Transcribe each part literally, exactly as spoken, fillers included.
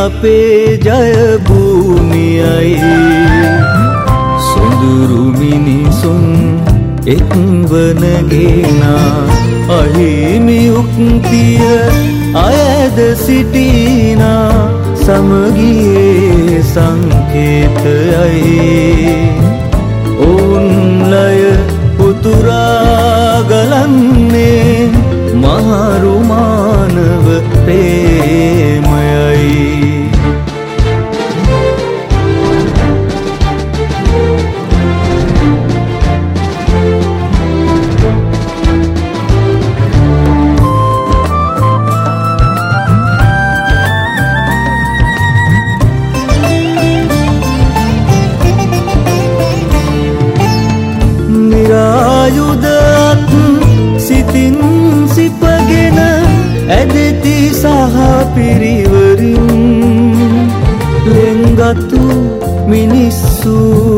අපේ ජය භූමියයි සොඳුරු මිනිසුන් එක්වන ගේනා අහිමි උක්තිය අයද සිටිනා සමගියේ සංකේතයයි ඔවුන් ලය උතුරා ගලන්නේ මහරු මානව ප්‍රේමයයි නිරායුධත් සිතින් සිපගෙන ඇදති සහ පිරිවරින් ලෙන්ගතු මිනිස්සු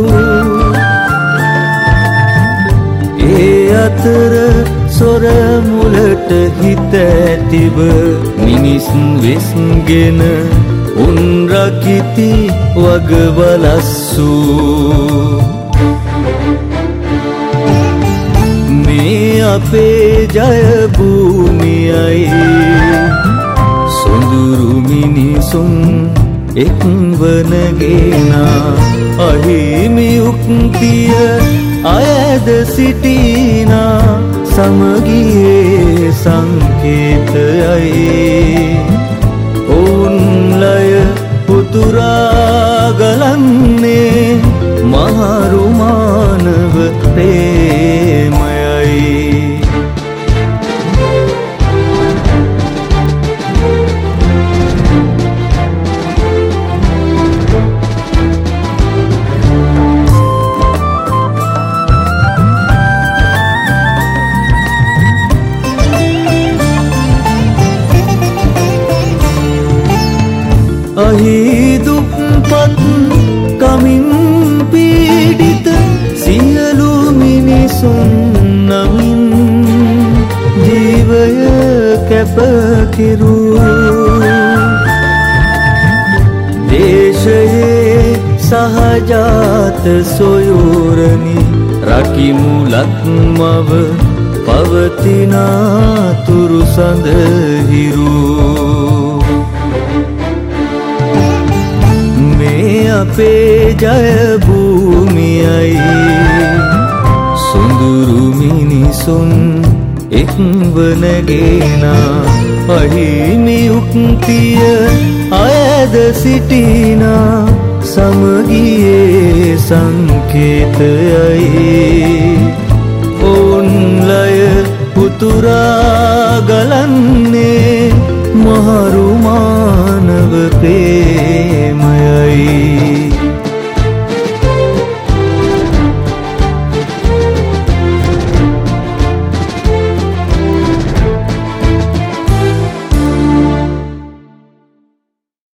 ඒ අතර සොර මුලට හිත ඇතිව මිනිස් වෙස්ගෙන උන් රකිති වගවලස්සු මේ අපේ ජය භූමියයි සොඳුරු මිනිසුන් එක්වන ගේනා අහිමි උක්තිය අයද සිටිනා සමගියේ සංකේතයයි ඔවුන් ලය උතුරා ගලන්නේ මහරු මානව ප්‍රේමයයි අහිදුප්පත් කමින් පීඩිත සියලු මිනිසුන් නමින් ජීවය කැප කෙරූ දේශයේ සහජාත සොයුරනි රකිමු ලක්මව පවතිනාතුරු සඳහිරු අපේ ජය භූමියයි සොඳුරු මිනිසුන් එක්වන ගේනා අහිමි උක්තිය අයද සිටිනා සමගියේ සංකේතයයි ඔවුන් ලය උතුරා ගලන්නේ මහරු මානව ප්‍රේමයයි